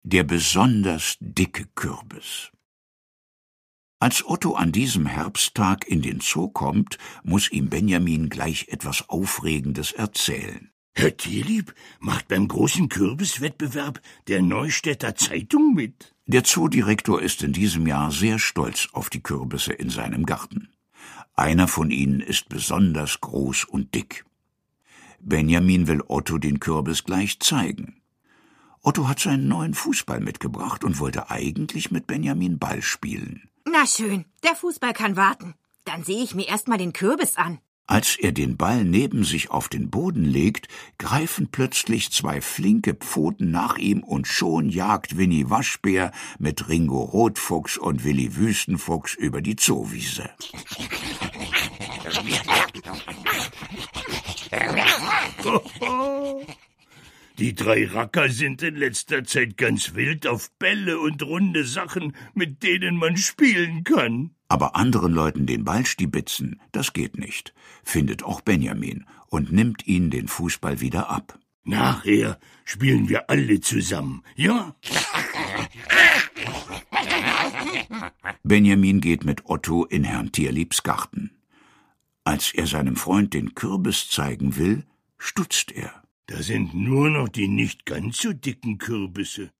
Der besonders dicke Kürbis. Als Otto an diesem Herbsttag in den Zoo kommt, muss ihm Benjamin gleich etwas Aufregendes erzählen. Herr Tierlieb macht beim großen Kürbiswettbewerb der Neustädter Zeitung mit. Der Zoodirektor ist in diesem Jahr sehr stolz auf die Kürbisse in seinem Garten. Einer von ihnen ist besonders groß und dick. Benjamin will Otto den Kürbis gleich zeigen. Otto hat seinen neuen Fußball mitgebracht und wollte eigentlich mit Benjamin Ball spielen. Na schön, der Fußball kann warten. Dann sehe ich mir erst mal den Kürbis an. Als er den Ball neben sich auf den Boden legt, greifen plötzlich zwei flinke Pfoten nach ihm und schon jagt Winnie Waschbär mit Ringo Rotfuchs und Willi Wüstenfuchs über die Zoowiese. Die drei Racker sind in letzter Zeit ganz wild auf Bälle und runde Sachen, mit denen man spielen kann. Aber anderen Leuten den Ball stibitzen, das geht nicht, findet auch Benjamin und nimmt ihnen den Fußball wieder ab. Nachher spielen wir alle zusammen, ja? Benjamin geht mit Otto in Herrn Tierliebs Garten. Als er seinem Freund den Kürbis zeigen will, stutzt er. Da sind nur noch die nicht ganz so dicken Kürbisse.